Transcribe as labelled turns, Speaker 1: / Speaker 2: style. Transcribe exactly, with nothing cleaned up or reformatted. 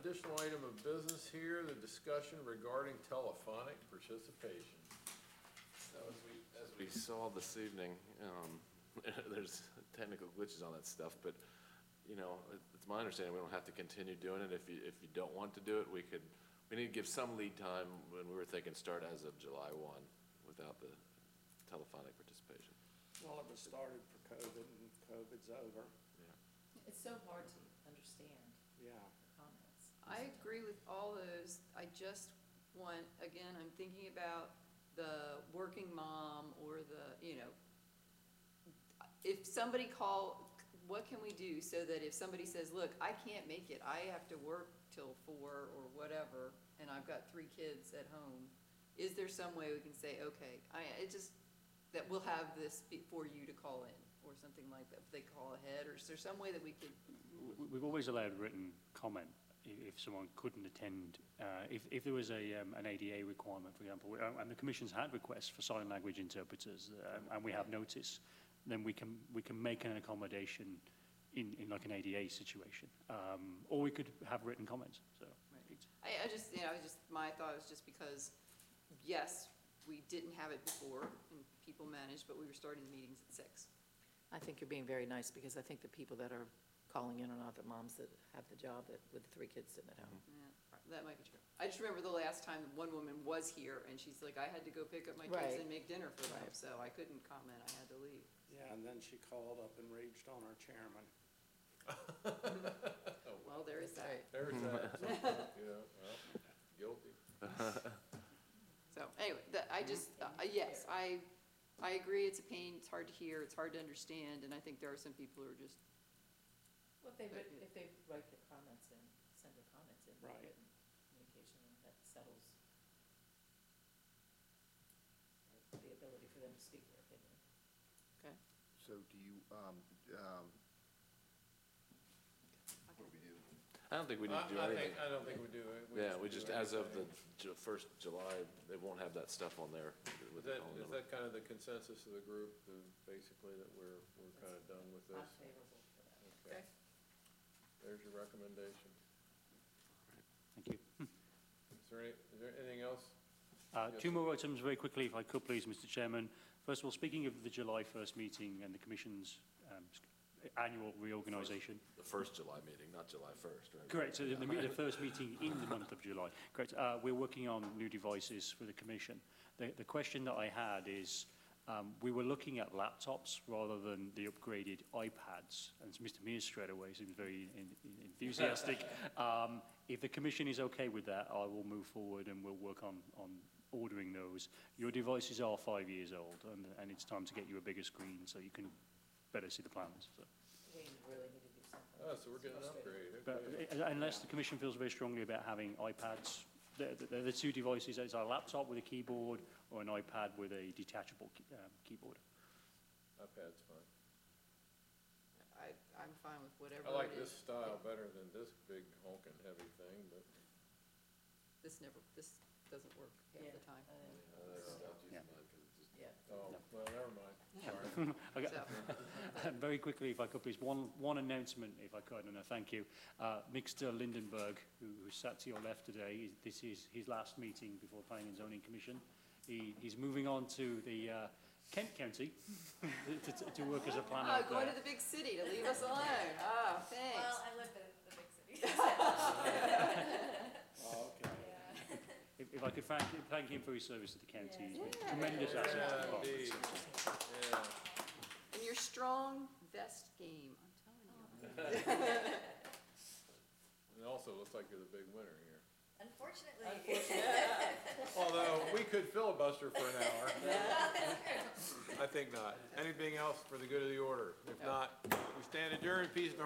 Speaker 1: additional item of business here, the discussion regarding telephonic participation.
Speaker 2: So as we, as we saw this evening, um, there's technical glitches on that stuff, but, you know, it's my understanding we don't have to continue doing it. If you, if you don't want to do it, we could, we need to give some lead time when we were thinking start as of July first without the telephonic participation.
Speaker 3: Well, it was started for COVID and COVID's over.
Speaker 2: Yeah.
Speaker 4: It's so hard to understand
Speaker 3: Yeah.
Speaker 4: the comments.
Speaker 5: I agree with all those. I just want, again, I'm thinking about the working mom or the, you know, if somebody call, what can we do so that if somebody says, look, I can't make it, I have to work till four or whatever, and I've got three kids at home, is there some way we can say, okay, I, it just, that we'll have this for you to call in or something like that, if they call ahead, or is there some way that we could?
Speaker 6: We- We've always allowed written comment i- if someone couldn't attend. Uh, if, if there was a, um, an A D A requirement, for example, we- uh, and the Commission's had requests for sign language interpreters, um, and we have notice, then we can, we can make an accommodation in, in like an A D A situation. Um, or we could have written comments, so. it's-
Speaker 5: I, I just, you know, I just, my thought was just because, yes, we didn't have it before, and people managed, but we were starting the meetings at six.
Speaker 4: I think you're being very nice, because I think the people that are calling in are not the moms that have the job that, with the three kids sitting at home.
Speaker 5: Yeah, that might be true. I just remember the last time one woman was here, and she's like, I had to go pick up my kids
Speaker 4: Right.
Speaker 5: and make dinner for them,
Speaker 4: Right.
Speaker 5: so I couldn't comment, I had to leave.
Speaker 3: Yeah, and then she called up and raged on our chairman.
Speaker 5: Well, there is that.
Speaker 4: Right.
Speaker 1: There's that, something, you know, well, guilty.
Speaker 5: So, anyway, that, I just, uh, yes, I, I agree, it's a pain, it's hard to hear, it's hard to understand, and I think there are some people who are just,
Speaker 4: Well, if they, writ- if they write their comments in, send their comments in,
Speaker 3: Right.
Speaker 4: written communication, that settles the ability for them to speak their opinion.
Speaker 5: okay?
Speaker 7: So do you, um, um, what do we do?
Speaker 2: I don't think we need to do
Speaker 1: I- I
Speaker 2: anything.
Speaker 1: think- I don't think we do it.
Speaker 2: Yeah, we
Speaker 1: do
Speaker 2: just, as of the
Speaker 1: anything.
Speaker 2: Ju- first July, they won't have that stuff on there
Speaker 1: Is
Speaker 2: with the
Speaker 1: that,
Speaker 2: phone
Speaker 1: is
Speaker 2: number.
Speaker 1: that kind of the consensus of the group, the- basically, that we're, we're kind of done with
Speaker 4: I'm
Speaker 1: this?
Speaker 4: favorable for that.
Speaker 5: Okay.
Speaker 1: There's your recommendation.
Speaker 6: Thank you.
Speaker 1: Is there any, is there anything else?
Speaker 6: Uh,
Speaker 1: Yes,
Speaker 6: two
Speaker 1: sir.
Speaker 6: more items very quickly, if I could please, Mister Chairman. First of all, speaking of the July first meeting and the Commission's um, annual reorganisation.
Speaker 2: The first July meeting, not July first, right?
Speaker 6: Correct, so the, the first meeting in the month of July. Correct, uh, we're working on new devices for the Commission. The, the question that I had is, um, we were looking at laptops rather than the upgraded iPads, and Mister Mears straight away seems very in, in enthusiastic. um, if the Commission is okay with that, I will move forward and we'll work on, on ordering those. Your devices are five years old, and, and it's time to get you a bigger screen so you can better see the plans. So.
Speaker 4: We really need to do something.
Speaker 1: Oh, so we're getting an upgrade,
Speaker 6: But
Speaker 1: okay.
Speaker 6: uh, unless the Commission feels very strongly about having iPads, they're, they're the two devices. It's a laptop with a keyboard or an iPad with a detachable key, um, keyboard.
Speaker 1: iPad's fine.
Speaker 5: I, I'm fine with whatever
Speaker 1: I like
Speaker 5: it
Speaker 1: this
Speaker 5: is.
Speaker 1: style better than this big honking heavy thing, but
Speaker 5: This never, this doesn't work half
Speaker 4: Yeah.
Speaker 5: the time.
Speaker 4: I think-
Speaker 2: Uh, I stopped using
Speaker 6: Yeah.
Speaker 2: mine 'cause it just-
Speaker 4: Yeah.
Speaker 1: Oh,
Speaker 6: No.
Speaker 1: well, never mind. Sorry.
Speaker 6: Okay.
Speaker 5: So,
Speaker 6: Very quickly, if I could please, one, one announcement, if I could, and I thank you. Uh, Mister Lindenberg, who, who sat to your left today, is, this is his last meeting before Planning and Zoning Commission. He, he's moving on to the uh, Kent County to, to, to work as a planner.
Speaker 5: oh,
Speaker 6: up
Speaker 5: going
Speaker 6: there.
Speaker 5: to the big city to leave us alone. Oh, thanks.
Speaker 8: Well, I live in the big city.
Speaker 3: Oh, okay.
Speaker 6: If, if I could thank, thank him for his service to the county, he's been
Speaker 5: Yeah.
Speaker 6: tremendous asset to the
Speaker 1: Yeah,
Speaker 6: department.
Speaker 1: indeed. Yeah.
Speaker 5: And your strong vest game, I'm telling you.
Speaker 1: And also, looks like you're the big winner here.
Speaker 8: Unfortunately.
Speaker 1: Although, we could filibuster for an hour. I think not. Anything else for the good of the order? If not, we stand adjourned. Peace and harmony.